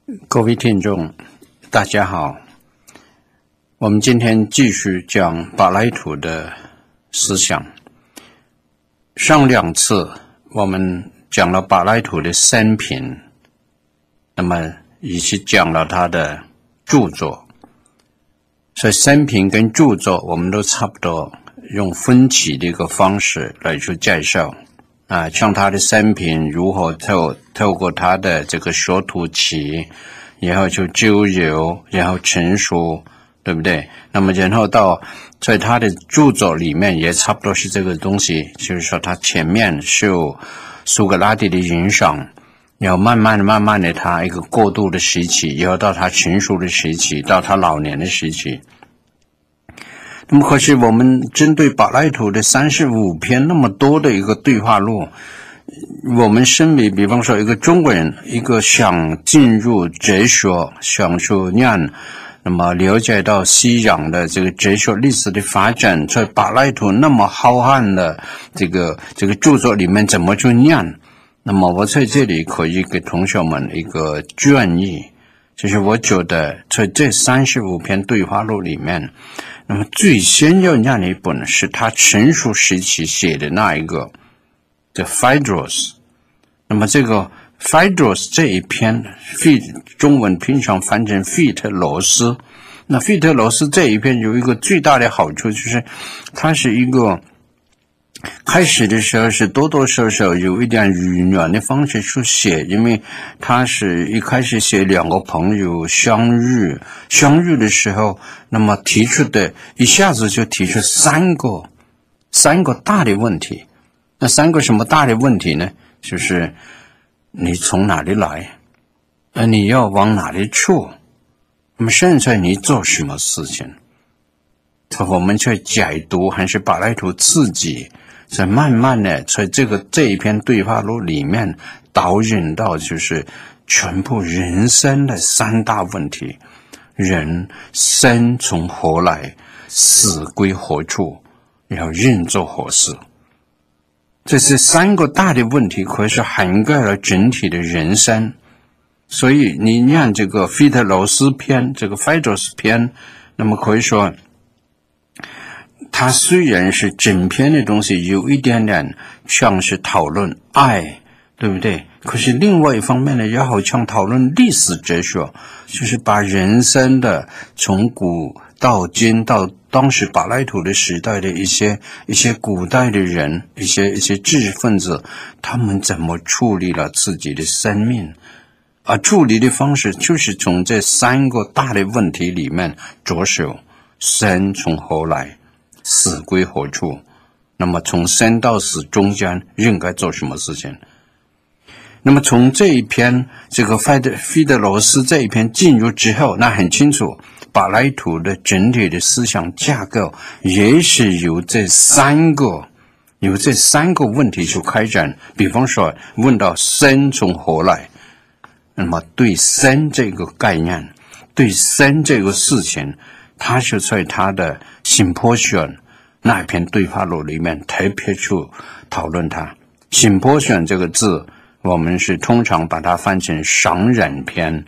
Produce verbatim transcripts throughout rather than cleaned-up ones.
各位听众，大家好。我们今天继续讲柏拉图的思想。上两次我们讲了柏拉图的生平，那么以及讲了他的著作。所以生平跟著作我们都差不多用分歧的一个方式来去介绍啊，像他的生平如何透透过他的这个学徒期，然后就纠游，然后成熟，对不对？那么然后到在他的著作里面也差不多是这个东西，就是说他前面受苏格拉底的影响，然后慢慢的慢慢的他一个过渡的时期，然后到他成熟的时期，到他老年的时期。那么可是我们针对柏拉图的三十五篇那么多的一个对话录，我们身为比方说一个中国人，一个想进入哲学，想去念，那么了解到西洋的这个哲学历史的发展，在柏拉图那么浩瀚的这个这个著作里面怎么去念？那么我在这里可以给同学们一个建议，就是我觉得在这三十五篇对话录里面，那么最先要念的一本是他成熟时期写的那一个The Phaedrus。 那么这个 Phaedrus 这一篇中文平常翻成费特罗斯，那费特罗斯这一篇有一个最大的好处，就是它是一个开始的时候是多多少少有一点语言的方式去写，因为他是一开始写两个朋友相遇相遇的时候，那么提出的一下子就提出三个三个大的问题。那三个什么大的问题呢？就是你从哪里来，呃，你要往哪里去，那么现在你做什么事情？我们去解读还是柏拉图自己在慢慢的在这个这一篇对话录里面导引到，就是全部人生的三大问题：人生从何来，死归何处，要任做何事。这是三个大的问题，可是涵盖了整体的人生。所以你念这个费特罗斯篇，这个 Phaedrus 篇，那么可以说它虽然是整篇的东西有一点点像是讨论爱，对不对？可是另外一方面呢，也好像讨论历史哲学，就是把人生的从古到今到当时柏拉图的时代的一些一些古代的人，一些一些知识分子，他们怎么处理了自己的生命，而处理的方式就是从这三个大的问题里面着手：生从何来，死归何处，那么从生到死中间应该做什么事情。那么从这一篇这个费德费德罗斯这一篇进入之后，那很清楚柏拉图的整体的思想架构也是由这三个由这三个问题去开展。比方说问到生从何来，那么对生这个概念，对生这个事情，他就在他的 Symposium 那篇对话录里面特别去讨论它。 Symposium 这个字我们是通常把它翻成赏人篇。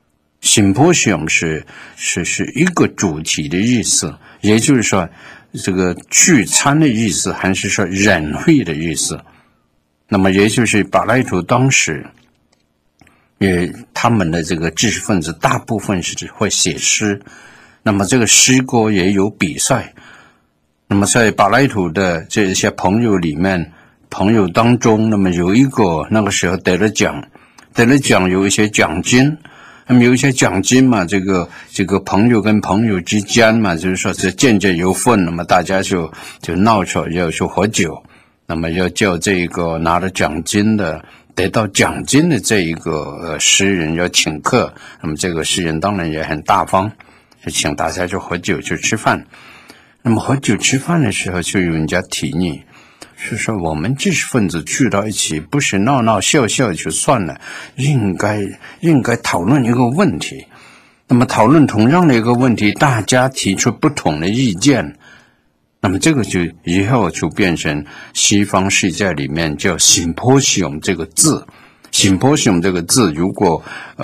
Symposium 是是是一个主题的意思，也就是说这个聚餐的意思，还是说人会的意思。那么也就是柏拉图当时也他们的这个知识分子大部分是会写诗，那么这个诗歌也有比赛。那么在柏拉图的这些朋友里面，朋友当中，那么有一个那个时候得了奖，得了奖有一些奖金，那么有一些奖金嘛，这个这个朋友跟朋友之间嘛，就是说是间接有份，那么大家就就闹出要去喝酒，那么要叫这个拿了奖金的得到奖金的这一个呃诗人要请客，那么这个诗人当然也很大方，就请大家去喝酒去吃饭。那么喝酒吃饭的时候，就有人家提议，是说我们知识分子聚到一起，不是闹闹笑笑就算了，应该应该讨论一个问题。那么讨论同样的一个问题，大家提出不同的意见，那么这个就以后就变成西方世界里面叫 Symposium 这个字。Symposium 这个字，如果呃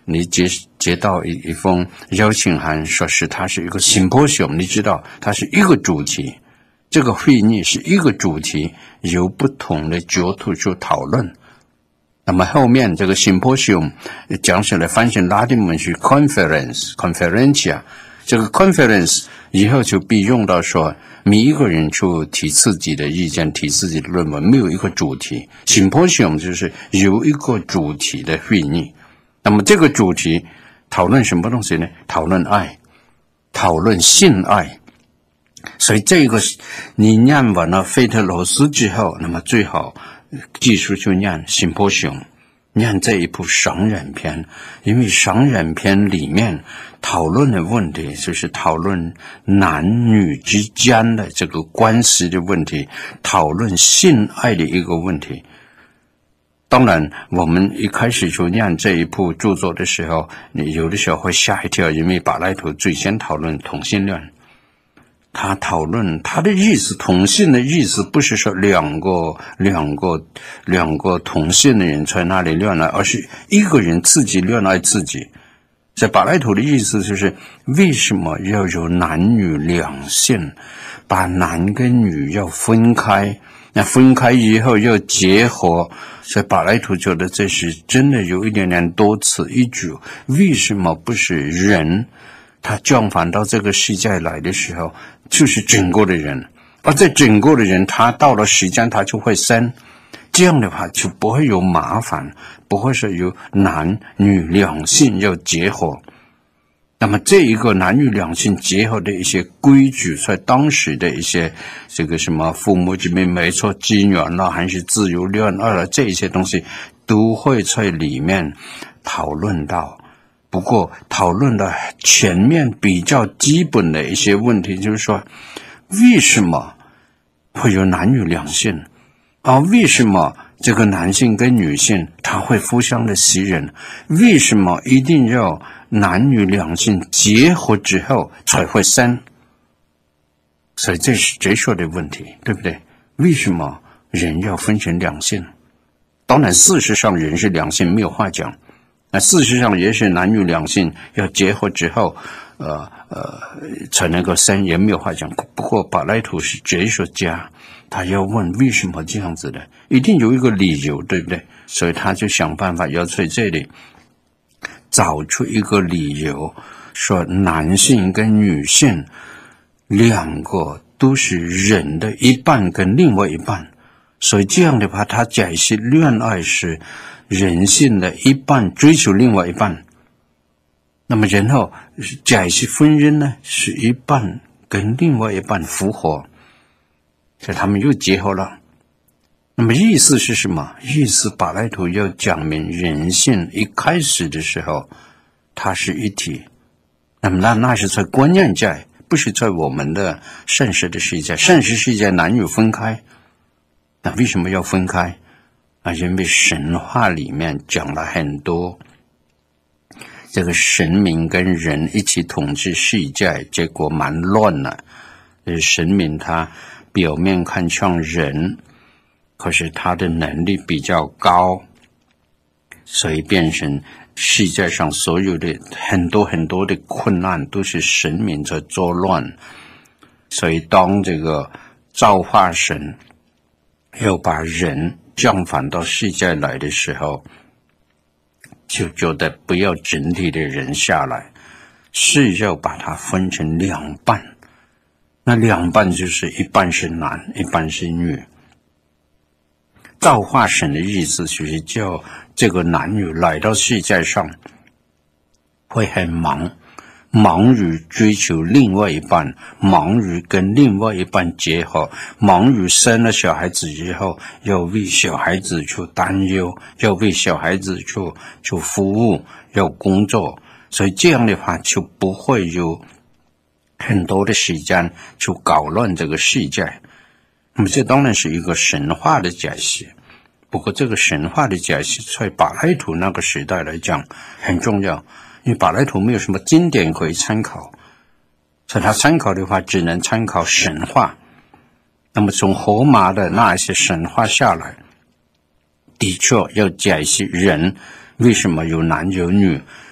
你接接到一一封邀请函，说是它是一个 symposium， 你知道它是一个主题，这个会议是一个主题，由不同的角度去讨论。那么后面这个 symposium 讲起来翻成拉丁文是 conference conferentia， 这个 conference 以后就必用到说每一个人去提自己的意见，提自己的论文，没有一个主题。symposium 就是有一个主题的会议。那么这个主题讨论什么东西呢？讨论爱，讨论性爱。所以这个你念完了费特罗斯之后，那么最好继续就念 symposium， 念这一部商人篇，因为商人篇里面讨论的问题就是讨论男女之间的这个关系的问题，讨论性爱的一个问题。当然我们一开始就念这一部著作的时候，你有的时候会吓一跳，因为柏拉图最先讨论同性恋。他讨论他的意思，同性的意思不是说两个两个两个同性的人在那里恋爱，而是一个人自己恋爱自己。在柏拉图的意思就是，为什么要有男女两性，把男跟女要分开，那分开以后要结合。所以柏拉图觉得这是真的有一点点多此一举。为什么不是人他降凡到这个世界来的时候就是整个的人，而在整个的人他到了时间他就会生，这样的话就不会有麻烦，不会是有男女两性要结合。那么这一个男女两性结合的一些规矩，在当时的一些这个什么父母之间没错机缘了还是自由恋爱了，这一些东西都会在里面讨论到。不过讨论的前面比较基本的一些问题，就是说为什么会有男女两性啊？为什么这个男性跟女性他会互相的吸引？为什么一定要男女两性结合之后才会生？所以这是哲学的问题，对不对？为什么人要分成两性？当然事实上人是两性没有话讲，那事实上也许男女两性要结合之后呃呃才能够生，也没有话讲。不过柏拉图是哲学家，他要问为什么这样子的，一定有一个理由，对不对？所以他就想办法要在这里找出一个理由，说男性跟女性两个都是人的一半跟另外一半，所以这样的话他解释恋爱是人性的一半追求另外一半，那么然后解释婚姻呢是一半跟另外一半复合，所以他们又结合了。那么意思是什么？意思柏拉图要讲明人性一开始的时候它是一体，那么那那是在观念界，不是在我们的现实的世界。现实世界男女分开，那为什么要分开啊？因为神话里面讲了很多这个神明跟人一起统治世界，结果蛮乱的。神明他表面看像人，可是他的能力比较高，所以变成世界上所有的很多很多的困难都是神明在作乱。所以当这个造化神要把人降凡到世界来的时候，就觉得不要整体的人下来，是要把它分成两半，那两半就是一半是男一半是女。造化神的意思就是叫这个男女来到世界上会很忙，忙于追求另外一半，忙于跟另外一半结合，忙于生了小孩子以后要为小孩子去担忧，要为小孩子去去服务，要工作。所以这样的话就不会有很多的时间去搞乱这个世界。那么这当然是一个神话的解释，不过这个神话的解释在柏拉图那个时代来讲很重要，因为柏拉图没有什么经典可以参考，所以他参考的话只能参考神话。那么从荷马的那一些神话下来，的确要解释人为什么有男有女，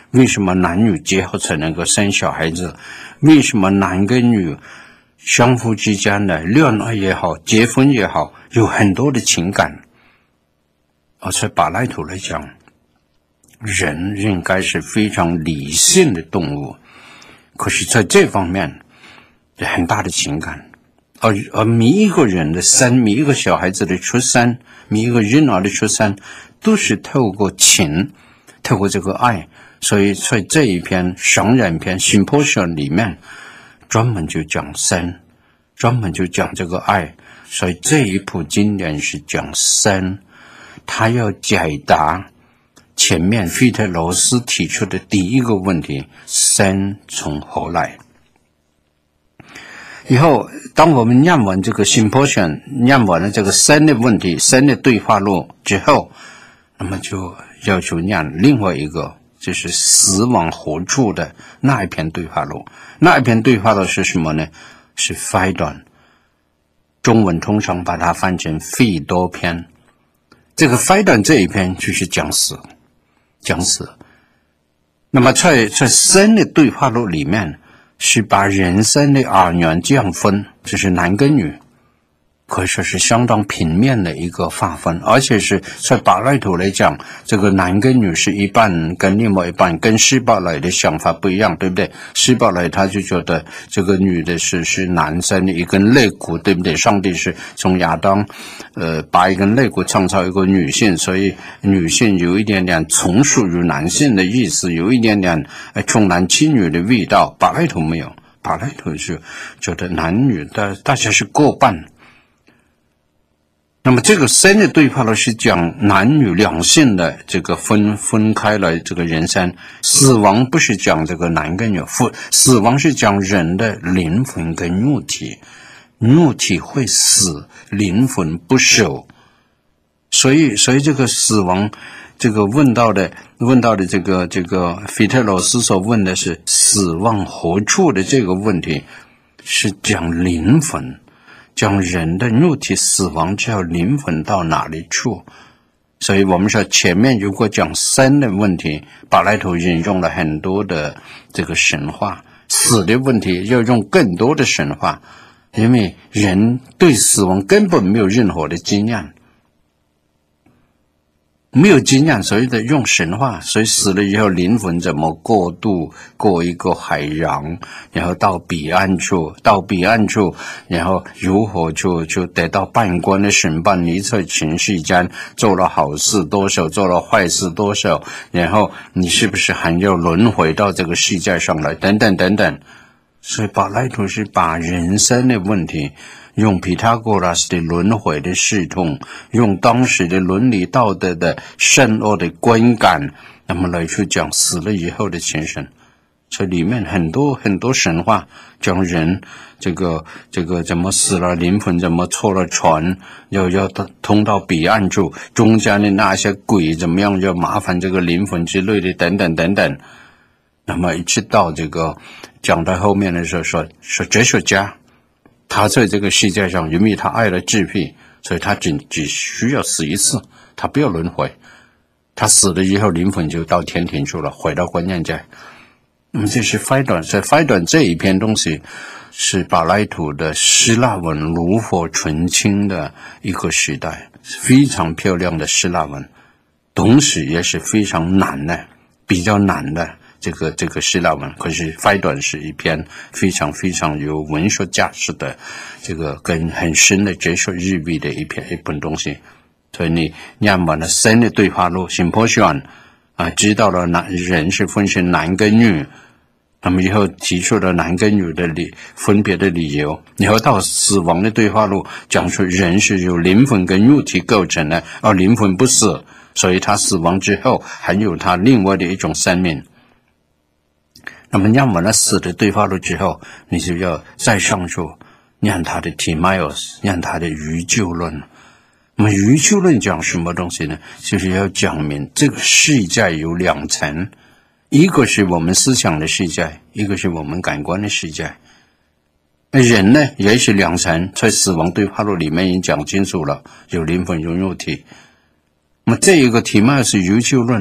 为什么男女结合才能够生小孩子？为什么男跟女相互之间的恋爱也好，结婚也好，有很多的情感？而且柏拉图来讲，人应该是非常理性的动物，可是在这方面有很大的情感。而而每一个人的生，每一个小孩子的出生，每一个婴儿的出生，都是透过情，透过这个爱。所以在这一篇商人篇 Symposium 里面，专门就讲生，专门就讲这个爱。所以这一部经典是讲生，他要解答前面费特罗斯提出的第一个问题：生从何来？以后，当我们念完这个 Symposium， 念完了这个生的问题、生的对话录之后，那么就要求念另外一个，就是死亡何处的那一篇对话录。那一篇对话录是什么呢？是费短，中文通常把它翻成费多篇。这个费短这一篇就是讲死，讲死。那么在在生的对话录里面，是把人生的二元这样分，就是男跟女，可以说是相当平面的一个划分，而且是在柏拉图来讲，这个男跟女是一半跟另外一半，跟希伯来的想法不一样，对不对？希伯来他就觉得这个女的是是男生的一根肋骨，对不对？上帝是从亚当呃把一根肋骨创造一个女性，所以女性有一点点从属于男性的意思，有一点点呃重男轻女的味道。柏拉图没有，柏拉图是觉得男女的大家是过半。那么这个生的对话呢，是讲男女两性的这个分分开了这个人生。死亡不是讲这个男跟女，死亡是讲人的灵魂跟肉体，肉体会死，灵魂不朽。所以，所以这个死亡，这个问到的问到的这个这个费特罗斯所问的是死亡何处的这个问题，是讲灵魂。讲人的肉体死亡之后，灵魂到哪里处？所以我们说前面如果讲生的问题，柏拉图引用了很多的这个神话，死的问题要用更多的神话，因为人对死亡根本没有任何的经验，没有经验，所以得用神话。所以死了以后，灵魂怎么过渡过一个海洋，然后到彼岸处，到彼岸处，然后如何就就得到半官的审判？你在尘世间做了好事多少，做了坏事多少，然后你是不是还要轮回到这个世界上来？等等等等。所以柏拉图是把人生的问题，用毕达哥拉斯的轮回的系统，用当时的伦理道德的善恶的观感，那么来去讲死了以后的情形。这里面很多很多神话讲人这个这个怎么死了，灵魂怎么错了船，要要通到彼岸处，中间的那些鬼怎么样要麻烦这个灵魂之类的等等等等。那么一直到这个讲到后面的时候说说哲学家，他在这个世界上，因为他爱了智慧，所以他只只需要死一次，他不要轮回。他死了以后，灵魂就到天庭去了，回到观念界。那么这是费短，在费短这一篇东西是柏拉图的希腊文炉火纯青的一个时代，非常漂亮的希腊文，同时也是非常难的，比较难的。这个这个希腊文，可是费短是一篇非常非常有文学价值的，这个跟很深的哲学意味的一篇一本东西。所以你念完了生的对话录 Symposium 啊，知道了男人是分成男跟女，那么以后提出了男跟女的理分别的理由，以后到死亡的对话录讲出人是由灵魂跟肉体构成的，而灵魂不死，所以他死亡之后还有他另外的一种生命。那么念完了死的对话录之后，你就要再上去念他的 Timaeus， 念他的愚救论。那么愚救论讲什么东西呢？就是要讲明这个世界有两层，一个是我们思想的世界，一个是我们感官的世界。人呢也是两层，在死亡对话录里面已经讲清楚了，有灵魂有肉体。那么这一个 Timaeus 愚救论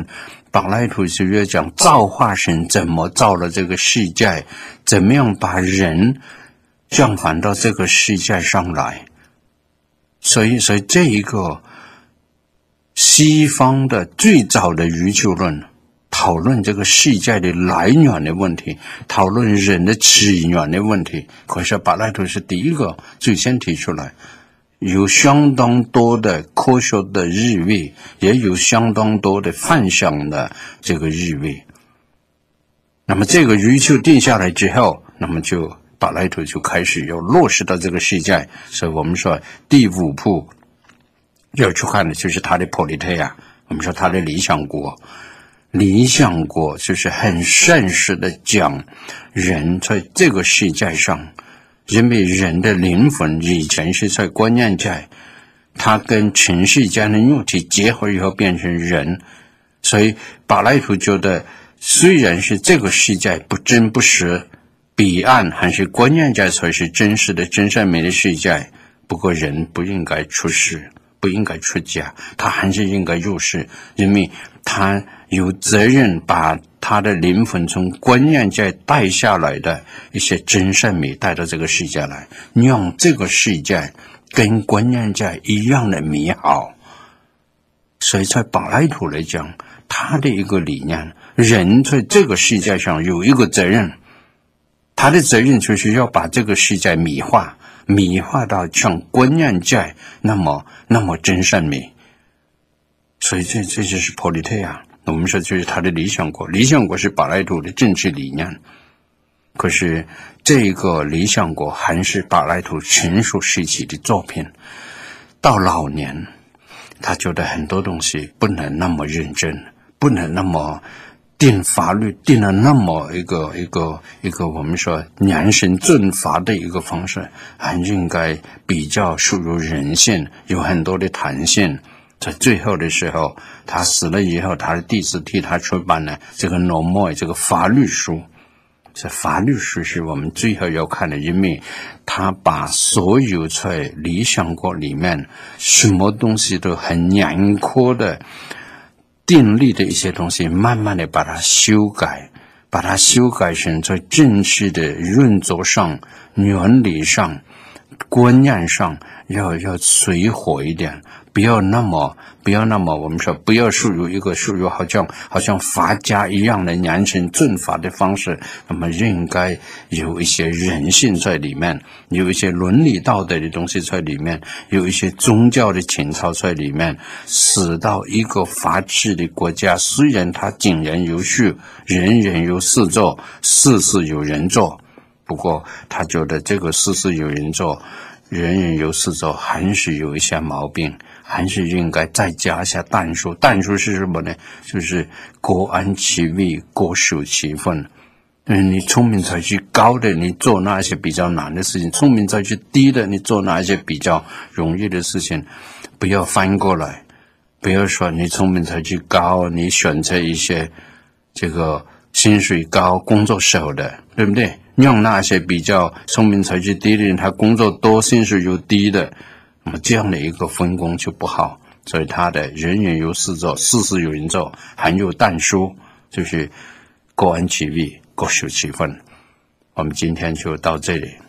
柏拉图就要讲造化神怎么造了这个世界，怎么样把人降凡到这个世界上来。所以，所以这一个西方的最早的宇宙论，讨论这个世界的来源的问题，讨论人的起源的问题，可是柏拉图是第一个最先提出来，有相当多的科学的日位，也有相当多的幻想的这个日位。那么这个宇宙定下来之后，那么就柏拉图就开始要落实到这个世界。所以我们说第五步要去看的就是他的 Politeia， 我们说他的理想国。理想国就是很现实的讲人在这个世界上，因为人的灵魂以前是在观念界，它跟尘世间的肉体结合以后变成人，所以柏拉图觉得虽然是这个世界不真不实，彼岸还是观念界才是真实的真善美的世界，不过人不应该出世，不应该出家，他还是应该入世，因为他有责任把他的灵魂从观念界带下来的一些真善美带到这个世界来，让这个世界跟观念界一样的美好。所以在柏拉图来讲，他的一个理念，人在这个世界上有一个责任，他的责任就是要把这个世界美化，美化到像观念界那么那么真善美。所以这这就是 Politeia， 我们说就是他的理想国。理想国是柏拉图的政治理念，可是这个理想国还是柏拉图成熟时期的作品。到老年，他觉得很多东西不能那么认真，不能那么定法律定了那么一个一个一个我们说量身正法的一个方式，还应该比较属于人性，有很多的弹性。在最后的时候，他死了以后，他的弟子替他出版了这个 Nomoi 这个法律书。这法律书是我们最后要看的，因为他把所有在理想国里面什么东西都很严苛的定立的一些东西，慢慢的把它修改，把它修改成在正式的运作上、原理上、观念上要要随和一点，不要那么不要那么我们说不要属于一个属于好像好像法家一样的严惩正法的方式，那么应该有一些人性在里面，有一些伦理道德的东西在里面，有一些宗教的情操在里面，使到一个法治的国家，虽然它井然有序，人人有事做，事事有人做，不过他觉得这个事事有人做，人人有事做，还是有一些毛病，还是应该再加一下但书。但书是什么呢？就是各安其位，各守其分。嗯，你聪明才去高的，你做那些比较难的事情；聪明才去低的，你做那些比较容易的事情。不要翻过来，不要说你聪明才去高，你选择一些这个薪水高、工作少的，对不对？让那些比较聪明才去低的人，他工作多、薪水又低的，那么这样的一个分工就不好。所以他的人人有事做，事事有人做，还有但书，就是各安其位，各守其分。我们今天就到这里。